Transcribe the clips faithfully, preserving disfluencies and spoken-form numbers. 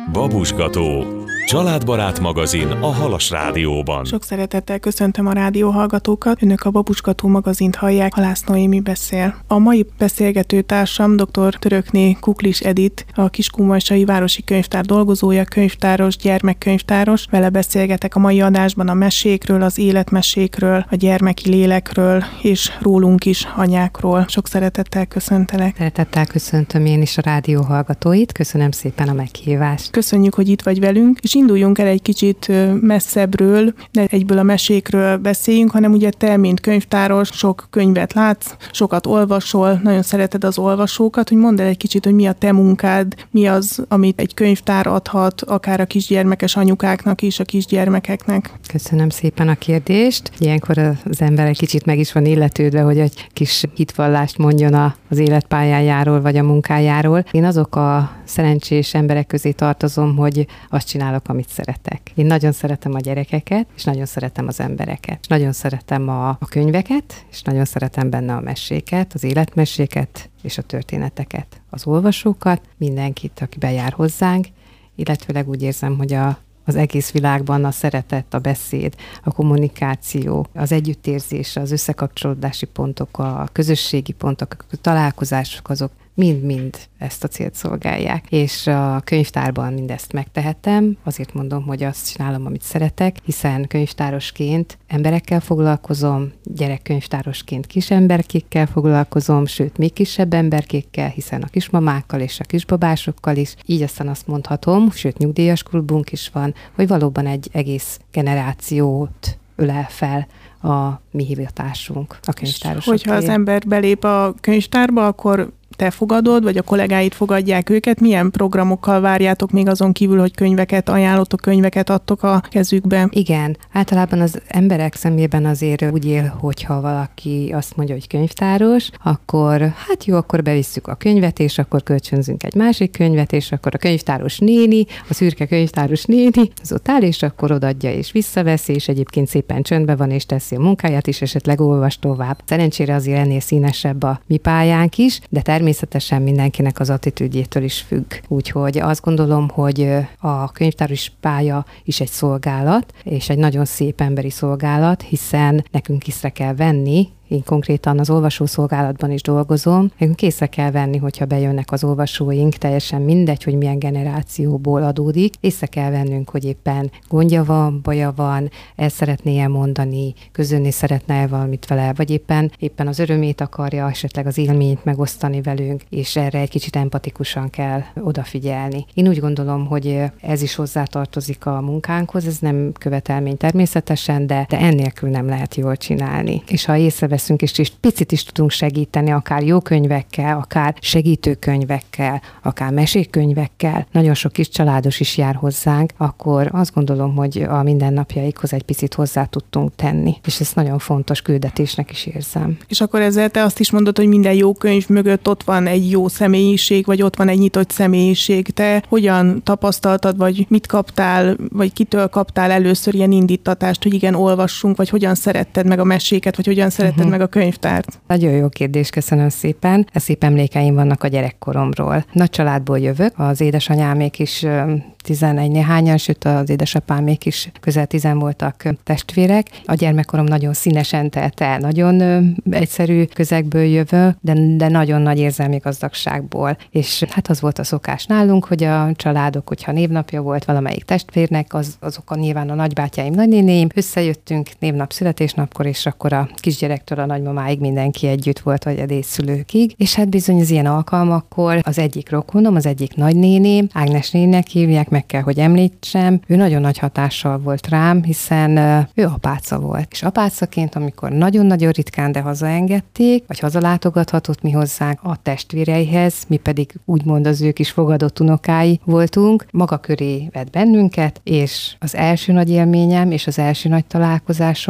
Babusgató, családbarát magazin a Halas Rádióban. Sok szeretettel köszöntöm a rádióhallgatókat. Önök a Babusgató magazint hallják, Halász Noémi beszél. A mai beszélgető társam dr. Törökné Kuklis Edit, a Kiskunvaldsai Városi Könyvtár dolgozója, könyvtáros, gyermekkönyvtáros. Vele beszélgetek a mai adásban a mesékről, az életmesékről, a gyermeki lélekről, és rólunk is, anyákról. Sok szeretettel köszöntelek. Szeretettel köszöntöm én is a rádióhallgatóit. Köszönöm szépen a meghívást. Köszönjük, hogy itt vagy velünk, és induljunk el egy kicsit messzebbről, ne egyből a mesékről beszéljünk, hanem ugye te, mint könyvtáros, sok könyvet látsz, sokat olvasol, nagyon szereted az olvasókat, hogy mondd el egy kicsit, hogy mi a te munkád, mi az, amit egy könyvtár adhat, akár a kisgyermekes anyukáknak is, a kisgyermekeknek. Köszönöm szépen a kérdést. Ilyenkor az ember egy kicsit meg is van illetődve, hogy egy kis hitvallást mondjon az életpályájáról, vagy a munkájáról. Én azok a szerencsés emberek közé tartozom, hogy azt csinálok, amit szeretek. Én nagyon szeretem a gyerekeket, és nagyon szeretem az embereket. És nagyon szeretem a, a könyveket, és nagyon szeretem benne a meséket, az életmeséket és a történeteket. Az olvasókat, mindenkit, aki bejár hozzánk, illetőleg úgy érzem, hogy a az egész világban a szeretet, a beszéd, a kommunikáció, az együttérzés, az összekapcsolódási pontok, a közösségi pontok, a találkozások, azok mind-mind ezt a célt szolgálják. És a könyvtárban mindezt megtehetem, azért mondom, hogy azt csinálom, amit szeretek, hiszen könyvtárosként emberekkel foglalkozom, gyerekkönyvtárosként kis emberkékkel foglalkozom, sőt, még kisebb emberkékkel, hiszen a kismamákkal és a kisbabásokkal is. Így aztán azt mondhatom, sőt, nyugdíjas klubunk is van, hogy valóban egy egész generációt ölel fel a mi hivatásunk, a könyvtárosok. Hogyha az ember belép a könyvtárba, akkor te fogadod, vagy a kollégáid fogadják őket? Milyen programokkal várjátok még azon kívül, hogy könyveket ajánlotok, könyveket adtok a kezükbe? Igen, általában az emberek szemében azért úgy él, hogyha valaki azt mondja, hogy könyvtáros, akkor hát jó, akkor bevisszük a könyvet, és akkor kölcsönzünk egy másik könyvet, és akkor a könyvtáros néni, a szürke könyvtáros néni, az ott áll, és akkor odaadja és visszaveszi, és egyébként szépen csöndben van, és teszi a munkáját is, esetleg olvas tovább. Szerencsére azért ennél színesebb a mi pályánk is, de természetesen Természetesen mindenkinek az attitűdjétől is függ. Úgyhogy azt gondolom, hogy a könyvtáros pálya is egy szolgálat, és egy nagyon szép emberi szolgálat, hiszen nekünk észre kell venni, én konkrétan az olvasószolgálatban is dolgozom. Nekünk észre kell venni, hogyha bejönnek az olvasóink, teljesen mindegy, hogy milyen generációból adódik. Észre kell vennünk, hogy éppen gondja van, baja van, el szeretné elmondani, közölni szeretne valamit vele, vagy éppen, éppen az örömét akarja, esetleg az élményt megosztani velünk, és erre egy kicsit empatikusan kell odafigyelni. Én úgy gondolom, hogy ez is hozzátartozik a munkánkhoz, ez nem követelmény természetesen, de, de ennélkül nem lehet jól csinálni. És ha észreveszünk, és is picit is tudunk segíteni, akár jó könyvekkel, akár segítő könyvekkel, akár mesékönyvekkel, nagyon sok kis családos is jár hozzánk, akkor azt gondolom, hogy a mindennapjaikhoz egy picit hozzá tudtunk tenni. És ezt nagyon fontos küldetésnek is érzem. És akkor ezzel te azt is mondod, hogy minden jó könyv mögött ott van egy jó személyiség, vagy ott van egy nyitott személyiség. Te hogyan tapasztaltad, vagy mit kaptál, vagy kitől kaptál először ilyen indítatást, hogy igen, olvassunk, vagy hogyan szeretted meg a meséket, vagy hogyan szeretted uh-huh. meg a könyvtárt? Nagyon jó kérdés, köszönöm szépen. Szép emlékeim vannak a gyerekkoromról. Nagy családból jövök, az édesanyámék is tizenegy néhányan, sőt az édesapámék is közel tizen voltak testvérek. A gyermekkorom nagyon színesen telt el, nagyon ö, egyszerű közegből jövök, de, de nagyon nagy érzelmi gazdagságból. És hát az volt a szokás nálunk, hogy a családok, hogyha névnapja volt valamelyik testvérnek, az, azok a nyilván a nagybátyáim, nagynénéim, összejöttünk névnap, születésnapkor, és akkor a kisgyerektől a nagymamáig mindenki együtt volt, vagy a dédszülőkig. És hát bizony az ilyen alkalmakkor az egyik rokonom, az egyik nagynéném, Ágnes néninek hívják, meg kell, hogy említsem, ő nagyon nagy hatással volt rám, hiszen ő apáca volt. És apácaként, amikor nagyon-nagyon ritkán, de hazaengedték, vagy hazalátogathatott mi hozzánk a testvéreihez, mi pedig úgymond az ők is fogadott unokái voltunk, maga köré vett bennünket, és az első nagy élményem és az első nagy találkozásom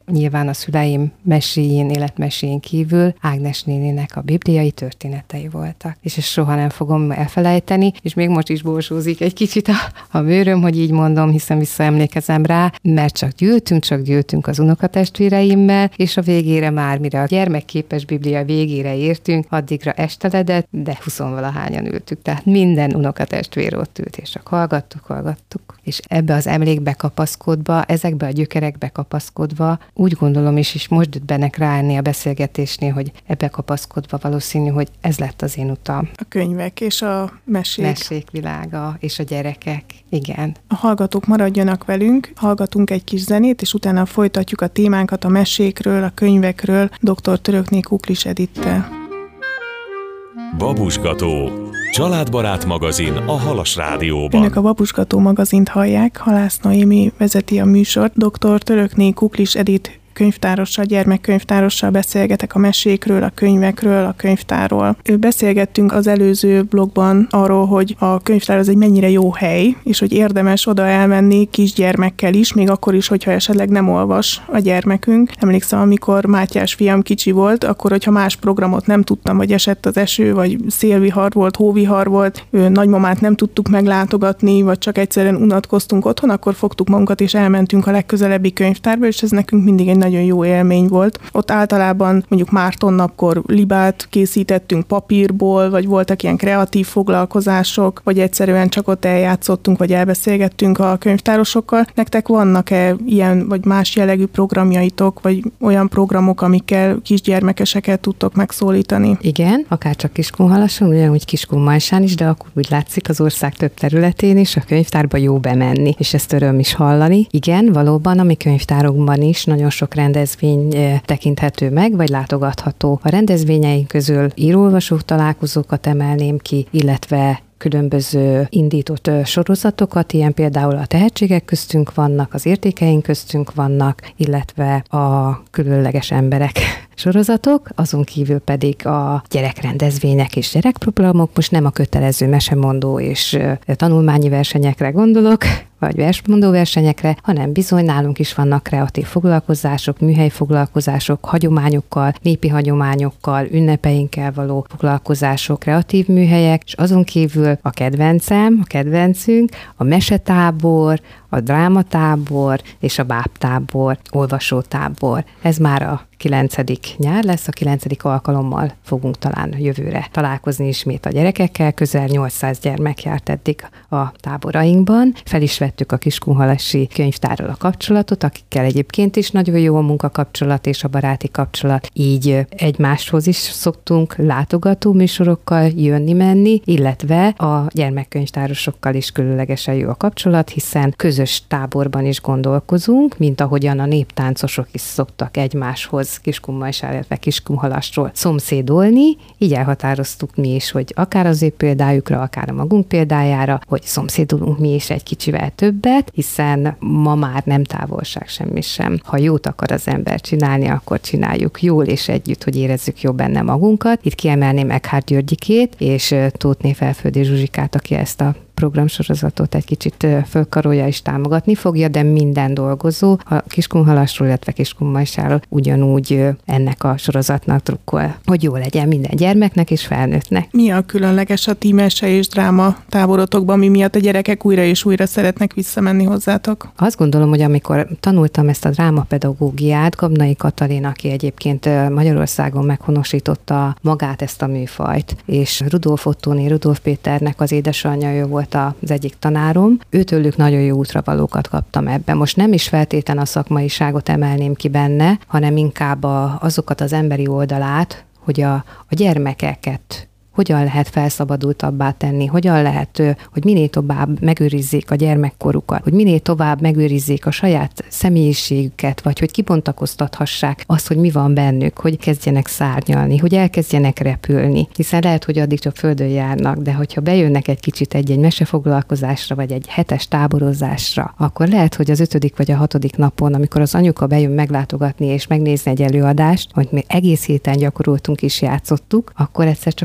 nyilván a szüleim meséjén, életmeséjén kívül Ágnes néninek a bibliai történetei voltak. És ezt soha nem fogom elfelejteni, és még most is borsózik egy kicsit a, a bőröm, hogy így mondom, hiszen visszaemlékezem rá, mert csak gyűltünk, csak gyűltünk az unokatestvéreimmel, és a végére már, mire a gyermekképes biblia végére értünk, addigra esteledett, de huszonvalahányan ültük. Tehát minden unokatestvér ott ült, és csak hallgattuk, hallgattuk. És ebbe az emlékbe kapaszkodva, ezekbe a gyökerekbe kapaszkodva, úgy gondolom is, és most jött bennek ráállni a beszélgetésnél, hogy ebbe kapaszkodva valószínű, hogy ez lett az én utam. A könyvek és a mesék. Mesék világa, és a gyerekek, igen. A hallgatók maradjanak velünk, hallgatunk egy kis zenét, és utána folytatjuk a témánkat a mesékről, a könyvekről dr. Törökné Kuklis Edittel. Babusgató. Családbarát magazin a Halas Rádióban. Önök a Babusgató magazint hallják, Halász Noémi vezeti a műsort. dr. Törökné Kuklis Edit könyvtárossal, gyermekkönyvtárossal beszélgetek a mesékről, a könyvekről, a könyvtárról. Beszélgettünk az előző blogban arról, hogy a könyvtár az egy mennyire jó hely, és hogy érdemes oda elmenni kisgyermekkel is, még akkor is, hogyha esetleg nem olvas a gyermekünk. Emlékszem, amikor Mátyás fiam kicsi volt, akkor, hogyha más programot nem tudtam, vagy esett az eső, vagy szélvihar volt, hóvihar volt, ő, nagymamát nem tudtuk meglátogatni, vagy csak egyszerűen unatkoztunk otthon, akkor fogtuk magunkat, és elmentünk a legközelebbi könyvtárba, és ez nekünk mindig egy nagyon jó élmény volt. Ott általában mondjuk Márton napkor libát készítettünk papírból, vagy voltak ilyen kreatív foglalkozások, vagy egyszerűen csak ott eljátszottunk, vagy elbeszélgettünk a könyvtárosokkal. Nektek vannak-e ilyen, vagy más jellegű programjaitok, vagy olyan programok, amikkel kisgyermekeseket tudtok megszólítani? Igen, akár csak Kiskunhalason, ugyanúgy Kiskunmajsán is, de akkor úgy látszik az ország több területén is a könyvtárba jó bemenni, és ezt öröm is hallani. Igen, valóban a mi könyvtárunkban is nagyon sok rendezvény tekinthető meg, vagy látogatható. A rendezvényeink közül író-olvasó találkozókat emelném ki, illetve különböző indított sorozatokat, ilyen például a tehetségek köztünk vannak, az értékeink köztünk vannak, illetve a különleges emberek sorozatok, azon kívül pedig a gyerekrendezvények és gyerekprogramok, most nem a kötelező mesemondó és tanulmányi versenyekre gondolok, vagy versmondó versenyekre, hanem bizony nálunk is vannak kreatív foglalkozások, műhelyfoglalkozások, hagyományokkal, népi hagyományokkal, ünnepeinkkel való foglalkozások, kreatív műhelyek, és azon kívül a kedvencem, a kedvencünk, a mesetábor, a drámatábor és a bábtábor, olvasótábor. Ez már a kilencedik nyár lesz, a kilencedik alkalommal fogunk talán jövőre találkozni ismét a gyerekekkel. Közel nyolcszáz gyermek járt eddig a táborainkban. Fel is vettük a Kiskunhalasi könyvtárral a kapcsolatot, akikkel egyébként is nagyon jó a munkakapcsolat és a baráti kapcsolat. Így egymáshoz is szoktunk látogató műsorokkal jönni-menni, illetve a gyermekkönyvtárosokkal is különlegesen jó a kapcsolat, hiszen közös táborban is gondolkozunk, mint ahogyan a néptáncosok is szoktak egymáshoz Kiskunmajsán, illetve Kiskunhalasról szomszédolni. Így elhatároztuk mi is, hogy akár az ő példájukra, akár a magunk példájára, hogy szomszédulunk mi is egy kicsivel többet, hiszen ma már nem távolság semmi sem. Ha jót akar az ember csinálni, akkor csináljuk jól és együtt, hogy érezzük jó benne magunkat. Itt kiemelném Eckhard Györgyikét és Tóthné Felföldi Zsuzsikát, aki ezt a programsorozatot egy kicsit fölkarolja és támogatni fogja, de minden dolgozó a Kiskunhalasról, illetve Kiskunmajsáról ugyanúgy ennek a sorozatnak drukkol, hogy jó legyen minden gyermeknek és felnőttnek. Mi a különleges a ti mese és dráma táborotokban, mi miatt a gyerekek újra és újra szeretnek visszamenni hozzátok? Azt gondolom, hogy amikor tanultam ezt a drámapedagógiát, Gabnai Katalin, aki egyébként Magyarországon meghonosította magát ezt a műfajt, és Rudolf Ottóné, Rudolf Péternek az édesanyja, ő volt az egyik tanárom, őtőlük nagyon jó útravalókat kaptam ebben. Most nem is feltétlen a szakmaiságot emelném ki benne, hanem inkább a, azokat az emberi oldalát, hogy a, a gyermekeket hogyan lehet felszabadultabbá tenni, hogyan lehet, hogy minél tovább megőrizzék a gyermekkorukat, hogy minél tovább megőrizzék a saját személyiségüket, vagy hogy kibontakoztathassák azt, hogy mi van bennük, hogy kezdjenek szárnyalni, hogy elkezdjenek repülni. Hiszen lehet, hogy addig csak földön járnak, de hogyha bejönnek egy kicsit egy-egy mesefoglalkozásra, vagy egy hetes táborozásra, akkor lehet, hogy az ötödik vagy a hatodik napon, amikor az anyuka bejön meglátogatni és megnézni egy előadást, hogy mi egész héten gyakoroltunk és játszottuk, akkor egyszer csak megszólal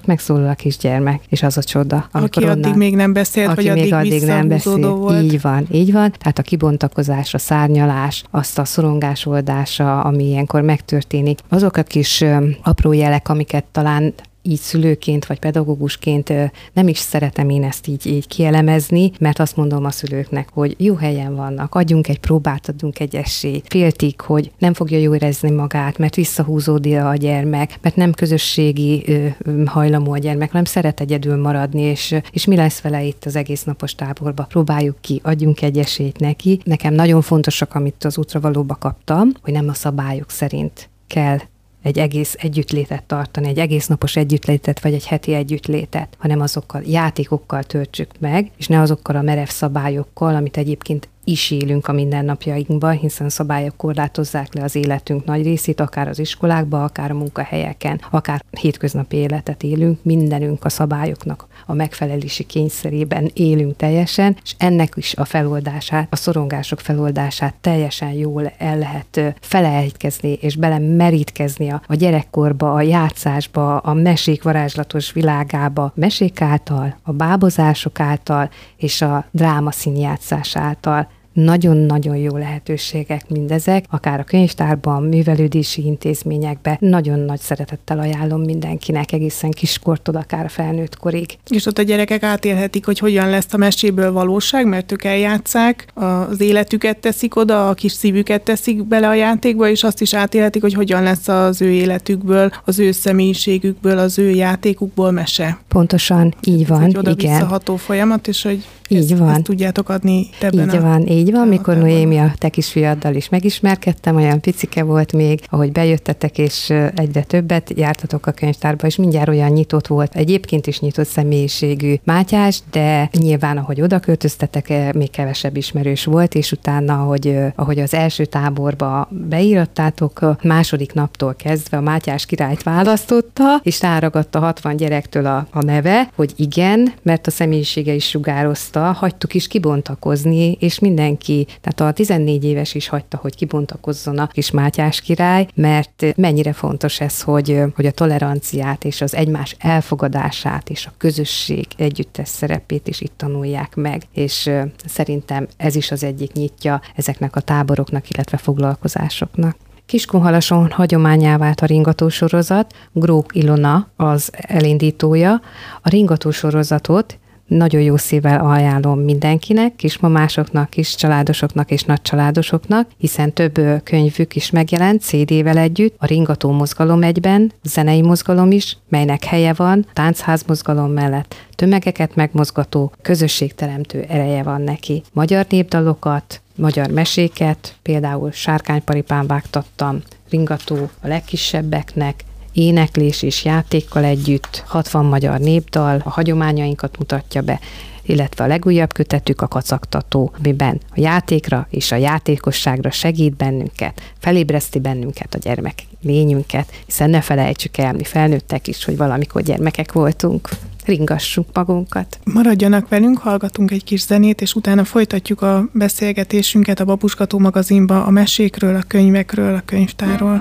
szólal a kisgyermek, és az a csoda. Aki addig onnan, még nem beszélt, aki vagy még addig, addig nem beszélt. Volt. Így van, így van. Tehát a kibontakozás, a szárnyalás, azt a szorongás oldása, ami ilyenkor megtörténik, azok a kis apró jelek, amiket talán így szülőként vagy pedagógusként nem is szeretem én ezt így, így kielemezni, mert azt mondom a szülőknek, hogy jó helyen vannak, adjunk egy próbát, adjunk egy esélyt. Féltik, hogy nem fogja jól érezni magát, mert visszahúzódik a gyermek, mert nem közösségi hajlamú a gyermek, nem szeret egyedül maradni, és, és mi lesz vele itt az egész napos táborba. Próbáljuk ki, adjunk egy esélyt neki. Nekem nagyon fontosak, amit az útravalóba kaptam, hogy nem a szabályok szerint kell egy egész együttlétet tartani, egy egész napos együttlétet, vagy egy heti együttlétet, hanem azokkal játékokkal töltsük meg, és ne azokkal a merev szabályokkal, amit egyébként is élünk a mindennapjainkban, hiszen szabályok korlátozzák le az életünk nagy részét, akár az iskolákban, akár a munkahelyeken, akár hétköznapi életet élünk, mindenünk a szabályoknak a megfelelési kényszerében élünk teljesen, és ennek is a feloldását, a szorongások feloldását teljesen jól el lehet felejtkezni, és belemerítkezni a, a gyerekkorba, a játszásba, a mesék varázslatos világába, mesék által, a bábozások által, és a drámaszínjátszás által. Nagyon-nagyon jó lehetőségek mindezek, akár a könyvtárban, művelődési intézményekben. Nagyon nagy szeretettel ajánlom mindenkinek, egészen kiskortól, akár a felnőtt korig. És ott a gyerekek átélhetik, hogy hogyan lesz a meséből valóság, mert ők eljátszák, az életüket teszik oda, a kis szívüket teszik bele a játékba, és azt is átélhetik, hogy hogyan lesz az ő életükből, az ő személyiségükből, az ő játékukból mese. Pontosan, így van, igen. Egy oda-visszaható folyamat, és hogy így ezt, van. ezt tudjátok adni ebben így a... van, így van, mikor Noémi, a te kisfiaddal is megismerkedtem, olyan picike volt még, ahogy bejöttetek, és egyre többet jártatok a könyvtárba, és mindjárt olyan nyitott volt, egyébként is nyitott személyiségű Mátyás, de nyilván, ahogy oda költöztetek, még kevesebb ismerős volt, és utána, ahogy, ahogy az első táborba beírattátok, a második naptól kezdve a Mátyás királyt választotta, és ráragadt a hatvan gyerektől a, a neve, hogy igen, mert a személyisége is sugározta, hagytuk is kibontakozni, és mindenki, tehát a tizennégy éves is hagyta, hogy kibontakozzon a kis Mátyás király, mert mennyire fontos ez, hogy, hogy a toleranciát és az egymás elfogadását és a közösség együttes szerepét is itt tanulják meg, és szerintem ez is az egyik nyitja ezeknek a táboroknak, illetve foglalkozásoknak. Kiskunhalason hagyományá vált a ringatósorozat, Grók Ilona az elindítója. A ringatósorozatot nagyon jó szívvel ajánlom mindenkinek, kismamásoknak, kis családosoknak és nagycsaládosoknak, hiszen több könyvük is megjelent cé dé-vel együtt, a Ringató mozgalom egyben, zenei mozgalom is, melynek helye van, táncház mozgalom mellett tömegeket megmozgató, közösségteremtő ereje van neki. Magyar népdalokat, magyar meséket, például Sárkányparipán vágtattam, ringató a legkisebbeknek, éneklés és játékkal együtt, hatvan magyar népdal, a hagyományainkat mutatja be, illetve a legújabb kötetük a Kacagtató, amiben a játékra és a játékosságra segít bennünket, felébreszti bennünket, a gyermek lényünket, hiszen ne felejtsük el, mi felnőttek is, hogy valamikor gyermekek voltunk. Ringassuk magunkat. Maradjanak velünk, hallgatunk egy kis zenét, és utána folytatjuk a beszélgetésünket a Babuskató magazinba a mesékről, a könyvekről, a könyvtárról.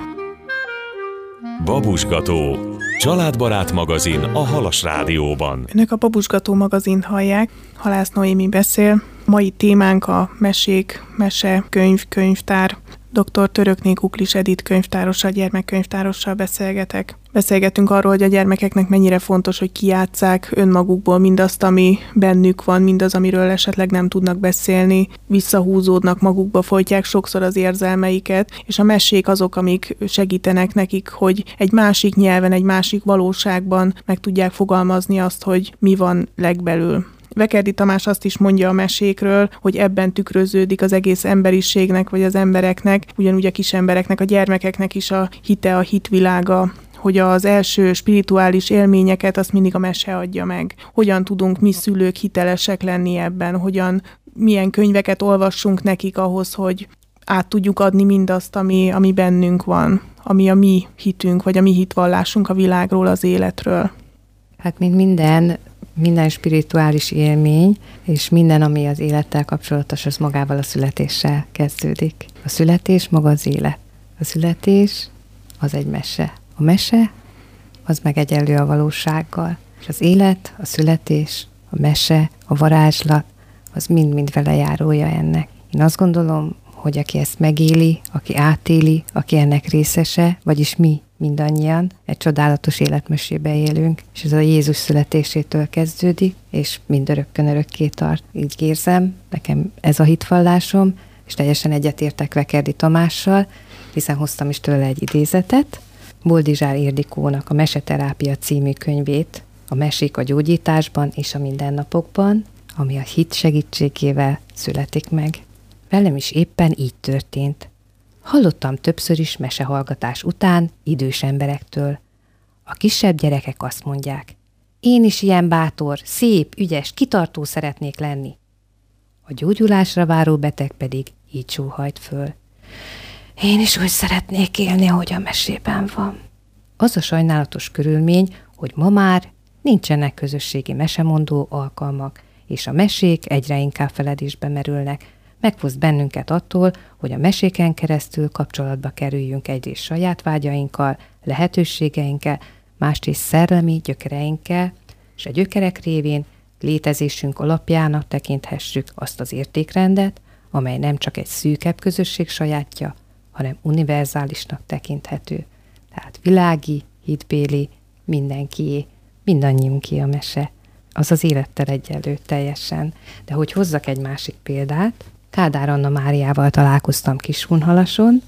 Babuskató, családbarát magazin a Halas Rádióban. Önök a Babuskató magazint hallják, Halász Noémi beszél. Mai témánk a mesék, mese, könyv, könyvtár. doktor Törökné Kuklis Edit könyvtárossal, gyermekkönyvtárossal beszélgetek. Beszélgetünk arról, hogy a gyermekeknek mennyire fontos, hogy kijátsszák önmagukból mindazt, ami bennük van, mindaz, amiről esetleg nem tudnak beszélni, visszahúzódnak, magukba folytják sokszor az érzelmeiket, és a mesék azok, amik segítenek nekik, hogy egy másik nyelven, egy másik valóságban meg tudják fogalmazni azt, hogy mi van legbelül. Vekerdi Tamás azt is mondja a mesékről, hogy ebben tükröződik az egész emberiségnek, vagy az embereknek, ugyanúgy a kis embereknek, a gyermekeknek is a hite, a hitvilága, hogy az első spirituális élményeket azt mindig a mese adja meg. Hogyan tudunk mi szülők hitelesek lenni ebben, hogyan, milyen könyveket olvassunk nekik ahhoz, hogy át tudjuk adni mindazt, ami, ami bennünk van, ami a mi hitünk, vagy a mi hitvallásunk a világról, az életről. Hát mint minden, minden spirituális élmény, és minden, ami az élettel kapcsolatos, az magával a születéssel kezdődik. A születés maga az élet. A születés az egy mese. A mese az meg egyenlő a valósággal. És az élet, a születés, a mese, a varázslat, az mind-mind velejárója ennek. Én azt gondolom, hogy aki ezt megéli, aki átéli, aki ennek részese, vagyis mi mindannyian egy csodálatos életmesébe élünk, és ez a Jézus születésétől kezdődik, és mindörökkön örökké tart. Így érzem, nekem ez a hitvallásom, és teljesen egyetértek Vekerdi Tamással, hiszen hoztam is tőle egy idézetet. Boldizsár Ildikónak a Meseterápia című könyvét, a mesék a gyógyításban és a mindennapokban, ami a hit segítségével születik meg. Velem is éppen így történt. Hallottam többször is mesehallgatás után idős emberektől. A kisebb gyerekek azt mondják, én is ilyen bátor, szép, ügyes, kitartó szeretnék lenni. A gyógyulásra váró beteg pedig így sóhajt föl. Én is úgy szeretnék élni, ahogy a mesében van. Az a sajnálatos körülmény, hogy ma már nincsenek közösségi mesemondó alkalmak, és a mesék egyre inkább feledésbe merülnek. Megfoszt bennünket attól, hogy a meséken keresztül kapcsolatba kerüljünk egyrészt saját vágyainkkal, lehetőségeinkkel, másrészt szellemi gyökereinkkel, és a gyökerek révén létezésünk alapjának tekinthessük azt az értékrendet, amely nem csak egy szűkebb közösség sajátja, hanem univerzálisnak tekinthető. Tehát világi, hitbéli, mindenkié, mindannyiunké a mese. Az az élettel egyenlő teljesen. De hogy hozzak egy másik példát, Kádár Anna Máriával találkoztam Kiskunhalason,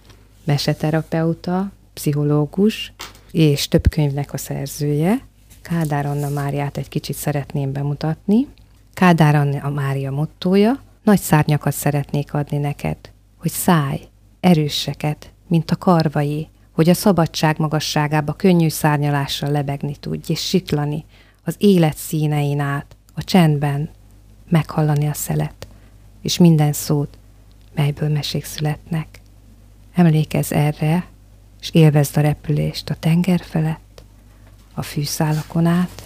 meseterapeuta, pszichológus, és több könyvnek a szerzője. Kádár Anna Máriát egy kicsit szeretném bemutatni. Kádár Anna Mária mottója, nagy szárnyakat szeretnék adni neked, hogy szállj, erőseket, mint a karvai, hogy a szabadság magasságába könnyű szárnyalással lebegni tudj, és siklani az élet színein át, a csendben, meghallani a szelet, és minden szót, melyből mesék születnek. Emlékezz erre, és élvezd a repülést a tenger felett, a fűszálakon át,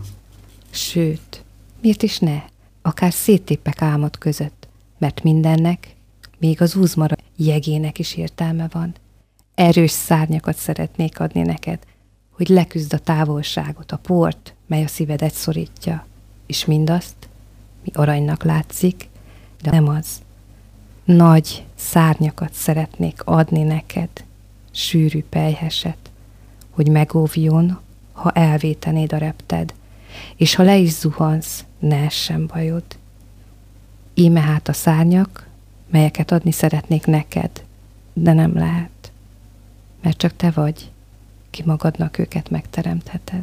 sőt, miért is ne, akár széttippek álmod között, mert mindennek, még az úzmara jegének is értelme van. Erős szárnyakat szeretnék adni neked, hogy leküzd a távolságot, a port, mely a szívedet szorítja, és mindazt, mi aranynak látszik, de nem az. Nagy szárnyakat szeretnék adni neked, sűrű pelyheset, hogy megóvjon, ha elvétenéd a repted, és ha le is zuhansz, ne essen bajod. Íme hát a szárnyak, melyeket adni szeretnék neked, de nem lehet, mert csak te vagy, ki magadnak őket megteremtheted.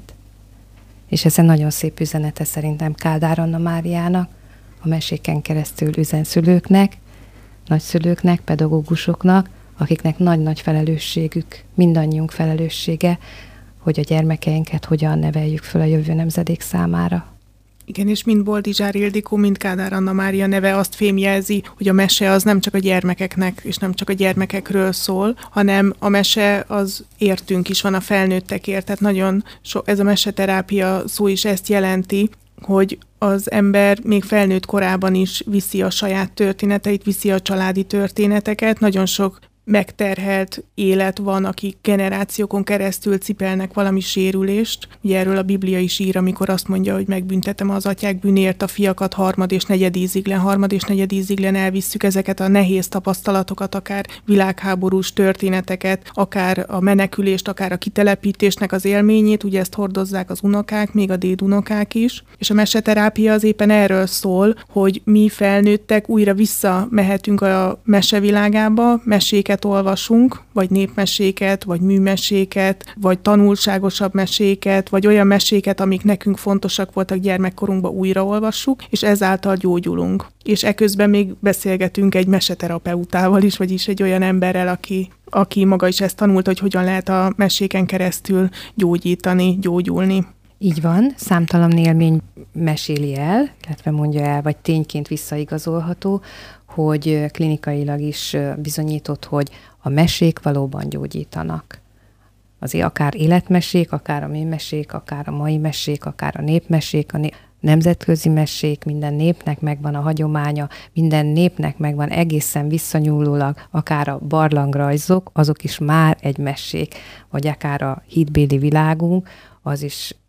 És ez egy nagyon szép üzenete szerintem Kádár Anna Máriának, a meséken keresztül üzen szülőknek, nagyszülőknek, pedagógusoknak, akiknek nagy-nagy felelősségük, mindannyiunk felelőssége, hogy a gyermekeinket hogyan neveljük föl a jövő nemzedék számára. Igen, és mind Boldizsár Ildikó, mind Kádár Anna Mária neve azt fémjelzi, hogy a mese az nem csak a gyermekeknek, és nem csak a gyermekekről szól, hanem a mese az értünk is van, a felnőttekért. Tehát nagyon so, ez a meseterápia szó is ezt jelenti, hogy az ember még felnőtt korában is viszi a saját történeteit, viszi a családi történeteket. Nagyon sok megterhelt élet van, akik generációkon keresztül cipelnek valami sérülést. Ugye erről a Biblia is ír, amikor azt mondja, hogy megbüntetem az atyák bűnért a fiakat harmad és negyed íziglen, harmad és negyed íziglen elvisszük ezeket a nehéz tapasztalatokat, akár világháborús történeteket, akár a menekülést, akár a kitelepítésnek az élményét, ugye ezt hordozzák az unokák, még a dédunokák is. És a meseterápia az éppen erről szól, hogy mi felnőttek újra visszamehetünk a mesevilágába, meséket olvasunk, vagy népmeséket, vagy műmeséket, vagy tanulságosabb meséket, vagy olyan meséket, amik nekünk fontosak voltak gyermekkorunkban, újraolvassuk, és ezáltal gyógyulunk. És eközben még beszélgetünk egy meseterapeutával is, vagyis egy olyan emberrel, aki, aki maga is ezt tanulta, hogy hogyan lehet a meséken keresztül gyógyítani, gyógyulni. Így van, számtalan élmény meséli el, illetve mondja el, vagy tényként visszaigazolható, hogy klinikailag is bizonyított, hogy a mesék valóban gyógyítanak. Azért akár életmesék, akár a műmesék, akár a mai mesék, akár a népmesék, a né- nemzetközi mesék, minden népnek megvan a hagyománya, minden népnek megvan egészen visszanyúlólag, akár a barlangrajzok, azok is már egy mesék, vagy akár a hitbéli világunk, az is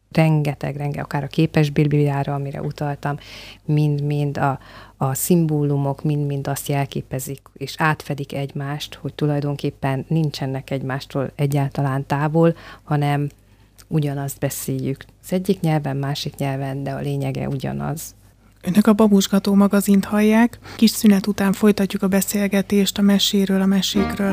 rengeteg, rengeteg, akár a képesbibliára, amire utaltam, mind-mind a, a szimbólumok, mind-mind azt jelképezik, és átfedik egymást, hogy tulajdonképpen nincsenek egymástól egyáltalán távol, hanem ugyanazt beszéljük. Az egyik nyelven, másik nyelven, de a lényege ugyanaz. Önök a Babusgató magazint hallják. Kis szünet után folytatjuk a beszélgetést a meséről, a mesékről.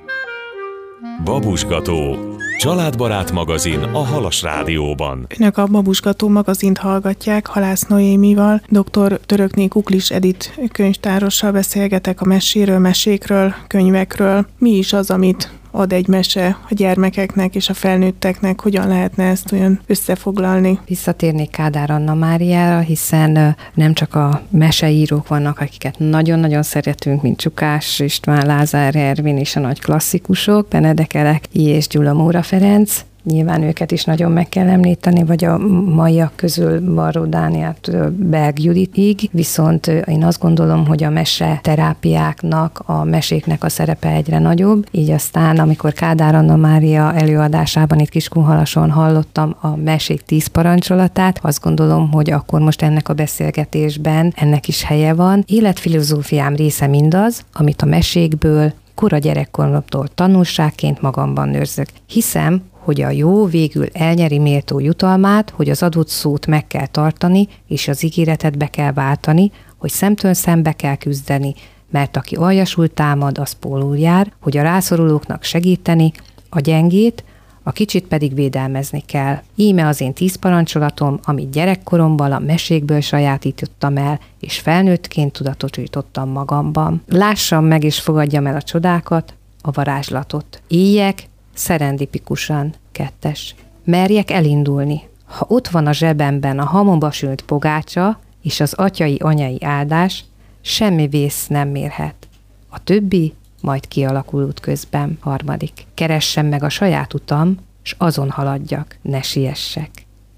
Babusgató. Családbarát magazin a Halas Rádióban. Önök a Babusgató magazint hallgatják, Halász Noémival, dr. Törökné Kuklis Edit könyvtárossal beszélgetek a meséről, mesékről, könyvekről. Mi is az, amit ad egy mese a gyermekeknek és a felnőtteknek, hogyan lehetne ezt olyan összefoglalni? Visszatérnék Kádár Anna Máriára, hiszen nem csak a meseírók vannak, akiket nagyon-nagyon szeretünk, mint Csukás István, Lázár Ervin és a nagy klasszikusok, Benedek Elek és Gyula Móra Ferenc. Nyilván őket is nagyon meg kell említeni, vagy a maiak közül Varró Dániától Berg Juditig, viszont én azt gondolom, hogy a mese terápiáknak, a meséknek a szerepe egyre nagyobb, így aztán, amikor Kádár Anna Mária előadásában itt Kiskunhalason hallottam a mesék tíz parancsolatát, azt gondolom, hogy akkor most ennek a beszélgetésben ennek is helye van. Életfilozófiám része mindaz, amit a mesékből, kora gyerekkoromtól tanulságként magamban őrzök. Hiszem, hogy a jó végül elnyeri méltó jutalmát, hogy az adott szót meg kell tartani, és az ígéretet be kell váltani, hogy szemtől szembe kell küzdeni, mert aki aljasul támad, az pólul jár, hogy a rászorulóknak segíteni, a gyengét, a kicsit pedig védelmezni kell. Íme az én tíz parancsolatom, amit gyerekkoromban a mesékből sajátítottam el, és felnőttként tudatosítottam magamban. Lássam meg és fogadjam el a csodákat, a varázslatot. Éljek szerendipikusan, kettes. Merjek elindulni. Ha ott van a zsebemben a hamomba sült pogácsa és az atyai-anyai áldás, semmi vész nem mérhet. A többi majd kialakul út közben. Harmadik. Keressem meg a saját utam, s azon haladjak, ne siessek.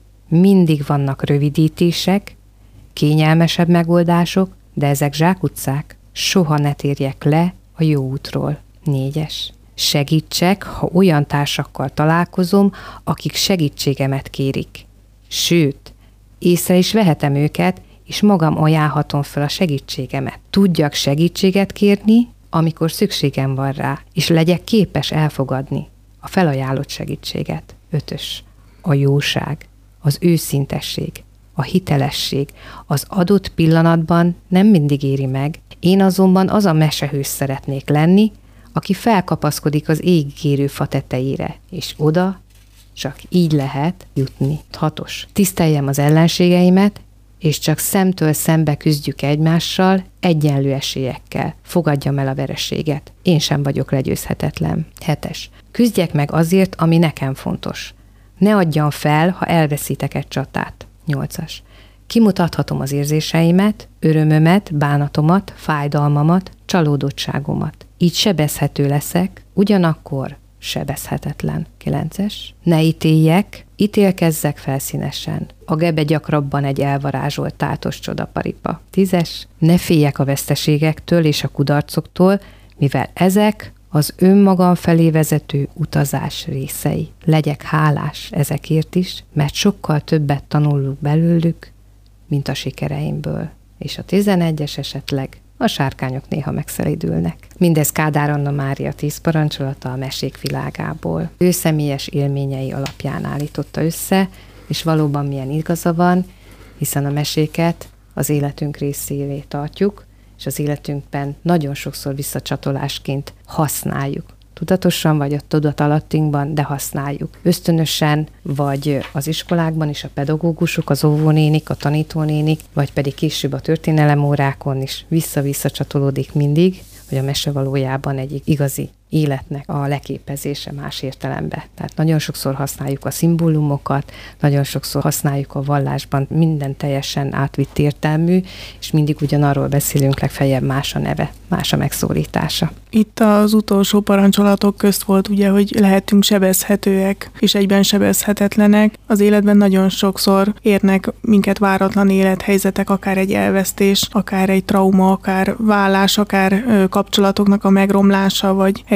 Mindig vannak rövidítések, kényelmesebb megoldások, de ezek zsákutcák. Soha ne térjek le a jó útról. Négyes. Segítsek, ha olyan társakkal találkozom, akik segítségemet kérik. Sőt, észre is vehetem őket, és magam ajánlhatom fel a segítségemet. Tudjak segítséget kérni, amikor szükségem van rá, és legyek képes elfogadni a felajánlott segítséget. Ötös. A jóság, az őszintesség, a hitelesség az adott pillanatban nem mindig éri meg. Én azonban az a mesehős szeretnék lenni, aki felkapaszkodik az égigérő fa tetejére, és oda csak így lehet jutni. Hatos. Tiszteljem az ellenségeimet, és csak szemtől szembe küzdjük egymással, egyenlő esélyekkel. Fogadjam el a vereséget. Én sem vagyok legyőzhetetlen. Hetes. Küzdjek meg azért, ami nekem fontos. Ne adjam fel, ha elveszítek egy csatát. Nyolcas. Kimutathatom az érzéseimet, örömömet, bánatomat, fájdalmamat, csalódottságomat. Így sebezhető leszek, ugyanakkor sebezhetetlen. Kilences. Ne ítéljek, ítélkezzek felszínesen. A gebe gyakrabban egy elvarázsolt tátos csodaparipa. Tízes. Ne féljek a veszteségektől és a kudarcoktól, mivel ezek az önmagam felé vezető utazás részei. Legyek hálás ezekért is, mert sokkal többet tanulunk belőlük, mint a sikereimből. És a tizenegyes esetleg a sárkányok néha megszelídülnek. Mindez Kádár Anna Mária tíz parancsolata a mesék világából. Ő személyes élményei alapján állította össze, és valóban milyen igaza van, hiszen a meséket az életünk részévé tartjuk, és az életünkben nagyon sokszor visszacsatolásként használjuk. Tudatosan vagy a tudatalattinkban, de használjuk. Ösztönösen, vagy az iskolákban is a pedagógusok, az óvónénik, a tanítónénik, vagy pedig később a történelemórákon is vissza-vissza csatolódik mindig, hogy a mese valójában egy igazi életnek a leképezése más értelemben. Tehát nagyon sokszor használjuk a szimbólumokat, nagyon sokszor használjuk a vallásban minden teljesen átvitt értelmű, és mindig ugyanarról beszélünk, legfeljebb más a neve, más a megszólítása. Itt az utolsó parancsolatok közt volt ugye, hogy lehetünk sebezhetőek, és egyben sebezhetetlenek. Az életben nagyon sokszor érnek minket váratlan élethelyzetek, akár egy elvesztés, akár egy trauma, akár vállás, akár kapcsolatoknak a megromlása, vagy egy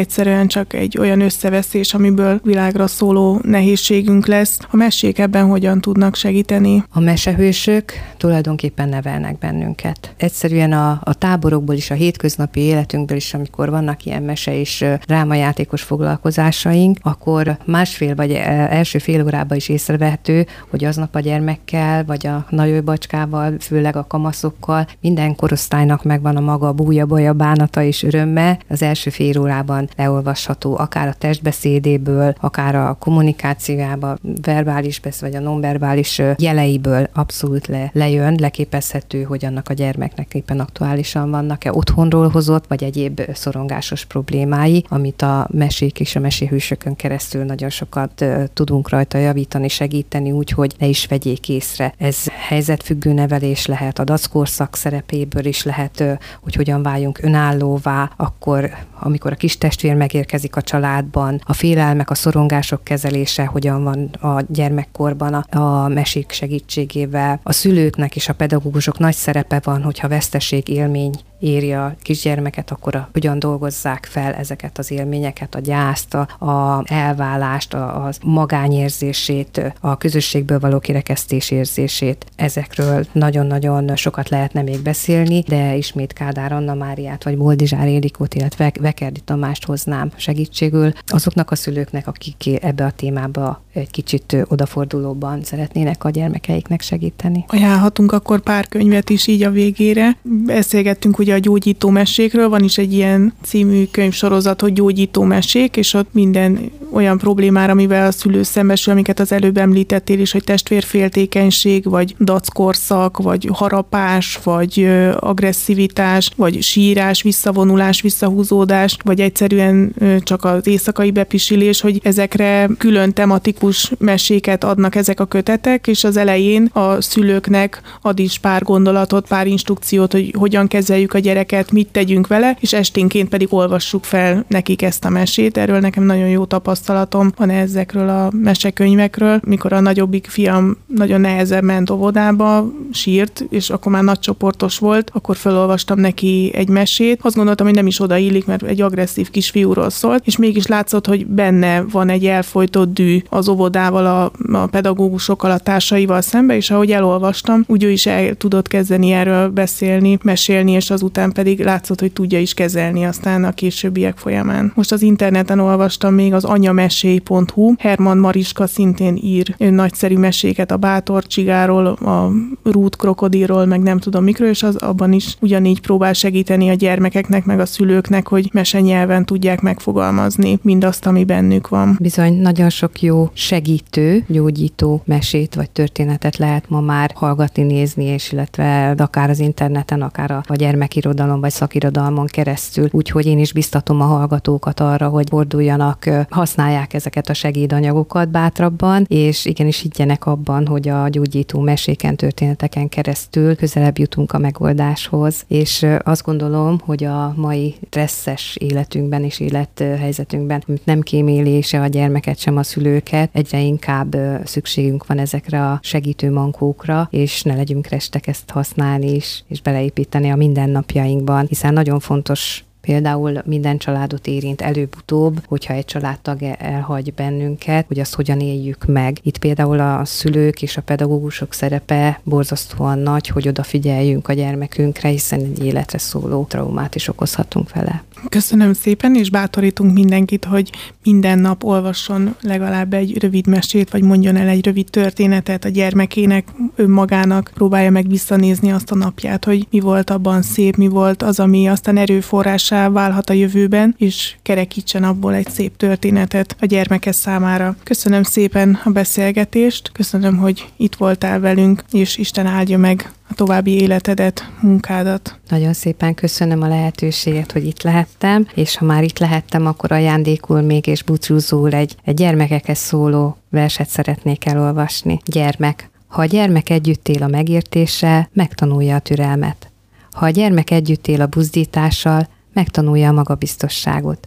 egyszerűen csak egy olyan összeveszés, amiből világra szóló nehézségünk lesz. A mesék ebben hogyan tudnak segíteni? A mesehősök tulajdonképpen nevelnek bennünket. Egyszerűen a, a táborokból is, a hétköznapi életünkből is, amikor vannak ilyen mese és drámajátékos foglalkozásaink, akkor másfél vagy első fél órában is észrevehető, hogy aznap a gyermekkel, vagy a nagyobb bacskával, főleg a kamaszokkal, minden korosztálynak megvan a maga búja, baja, bánata és öröme. Az első fél órában leolvasható, akár a testbeszédéből, akár a kommunikációjába, verbális besz, vagy a nonverbális jeleiből abszolút le, lejön, leképezhető, hogy annak a gyermeknek éppen aktuálisan vannak-e otthonról hozott, vagy egyéb szorongásos problémái, amit a mesék és a meséhősökön keresztül nagyon sokat uh, tudunk rajta javítani, segíteni úgy, hogy ne is vegyék észre. Ez helyzetfüggő nevelés lehet, a dackorszak szerepéből is lehet, uh, hogy hogyan váljunk önállóvá, akkor, amikor a kis testvér megérkezik a családban, a félelmek, a szorongások kezelése hogyan van a gyermekkorban a, a mesék segítségével. A szülőknek és a pedagógusok nagy szerepe van, hogyha veszteség élmény éri a kisgyermeket, akkor a, hogyan dolgozzák fel ezeket az élményeket, a gyászt, a, a elválást, a, a magányérzését, a közösségből való kirekesztés érzését. Ezekről nagyon-nagyon sokat lehetne még beszélni, de ismét Kádár Anna Máriát, vagy Boldizsár Élikót, illetve Vekerdi Tamást hoznám segítségül azoknak a szülőknek, akik ebbe a témába egy kicsit odafordulóban szeretnének a gyermekeiknek segíteni. Ajánlhatunk akkor pár könyvet is így a végére. Beszélgettünk ugye a gyógyító mesékről, van is egy ilyen című könyvsorozat, hogy gyógyító mesék, és ott minden olyan problémára, amivel a szülő szembesül, amiket az előbb említettél is, hogy testvérféltékenység, vagy dackorszak, vagy harapás, vagy agresszivitás, vagy sírás, visszavonulás, visszahúzódás, vagy egyszerűen csak az éjszakai bepisilés, hogy ezekre külön tematikus meséket adnak ezek a kötetek, és az elején a szülőknek ad is pár gondolatot, pár instrukciót, hogy hogyan kezeljük a gyereket, mit tegyünk vele, és esténként pedig olvassuk fel nekik ezt a mesét. Erről nekem nagyon jó tapasztalatom van ezekről a mesekönyvekről. Mikor a nagyobbik fiam nagyon nehezen ment óvodába, sírt, és akkor már nagycsoportos volt, akkor felolvastam neki egy mesét. Azt gondoltam, hogy nem is odaillik, mert egy agresszív kisfiúról szólt, és mégis látszott, hogy benne van egy elfojtott dű az óvodával, a, a pedagógusokkal, a társaival szembe, és ahogy elolvastam, úgy ő is el tudott kezdeni erről beszélni, mesélni, és azután pedig látszott, hogy tudja is kezelni aztán a későbbiek folyamán. Most az interneten olvastam még az anyamesély pont hu. Herman Mariska szintén ír nagyszerű meséket a bátor csigáról, a rút krokodilról, meg nem tudom mikről, és az abban is ugyanígy próbál segíteni a gyermekeknek, meg a szülőknek, hogy mesenyelven tudják megfogalmazni mindazt, ami bennük van. Bizony, nagyon sok jó segítő, gyógyító mesét vagy történetet lehet ma már hallgatni, nézni, és illetve akár az interneten, akár a, a gyermekirodalom vagy szakirodalmon keresztül. Úgyhogy én is biztatom a hallgatókat arra, hogy forduljanak, használják ezeket a segédanyagokat bátrabban, és igenis higgyenek abban, hogy a gyógyító meséken, történeteken keresztül közelebb jutunk a megoldáshoz. És azt gondolom, hogy a mai stresszes életünkben és élethelyzetünkben nem kíméli se a gyermeket, sem a szülőket, egyre inkább szükségünk van ezekre a segítő mankókra, és ne legyünk restek ezt használni is, és beleépíteni a mindennapjainkban, hiszen nagyon fontos. Például minden családot érint előbb-utóbb, hogyha egy családtag elhagy bennünket, hogy azt hogyan éljük meg. Itt például a szülők és a pedagógusok szerepe borzasztóan nagy, hogy odafigyeljünk a gyermekünkre, hiszen egy életre szóló traumát is okozhatunk vele. Köszönöm szépen, és bátorítunk mindenkit, hogy minden nap olvasson legalább egy rövid mesét, vagy mondjon el egy rövid történetet a gyermekének, önmagának, próbálja meg visszanézni azt a napját, hogy mi volt abban szép, mi volt az, ami aztán erőforrásá válhat a jövőben, és kerekítsen abból egy szép történetet a gyermeke számára. Köszönöm szépen a beszélgetést, köszönöm, hogy itt voltál velünk, és Isten áldja meg a további életedet, munkádat. Nagyon szépen köszönöm a lehetőséget, hogy itt lehettem, és ha már itt lehettem, akkor ajándékul még és búcsúzóul egy, egy gyermekekhez szóló verset szeretnék elolvasni. Gyermek. Ha a gyermek együtt él a megértéssel, megtanulja a türelmet. Ha a gyermek együtt él a buzdítással, megtanulja a magabiztosságot.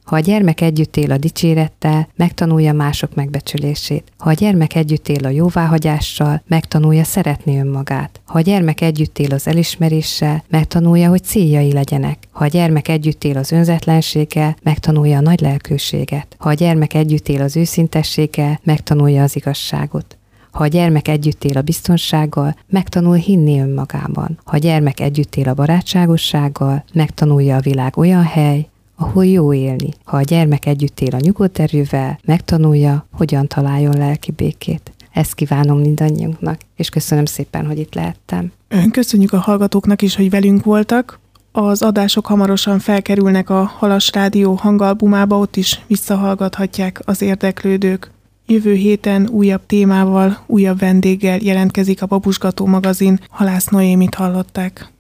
Ha a gyermek együtt él a dicsérettel, megtanulja mások megbecsülését. Ha a gyermek együtt él a jóváhagyással, megtanulja szeretni önmagát. Ha a gyermek együtt él az elismeréssel, megtanulja, hogy céljai legyenek. Ha a gyermek együtt él az önzetlenséggel, megtanulja a nagy lelkűséget. Ha a gyermek együtt él az őszintességgel, megtanulja az igazságot. Ha a gyermek együtt él a biztonsággal, megtanul hinni önmagában. Ha a gyermek együtt él a barátságossággal, megtanulja a világ olyan hely, ahol jó élni. Ha a gyermek együtt él a nyugodt erővel, megtanulja, hogyan találjon lelki békét. Ezt kívánom mindannyiunknak, és köszönöm szépen, hogy itt lehettem. Köszönjük a hallgatóknak is, hogy velünk voltak. Az adások hamarosan felkerülnek a Halas Rádió hangalbumába, ott is visszahallgathatják az érdeklődők. Jövő héten újabb témával, újabb vendéggel jelentkezik a Babusgató magazin. Halász Noémit hallották.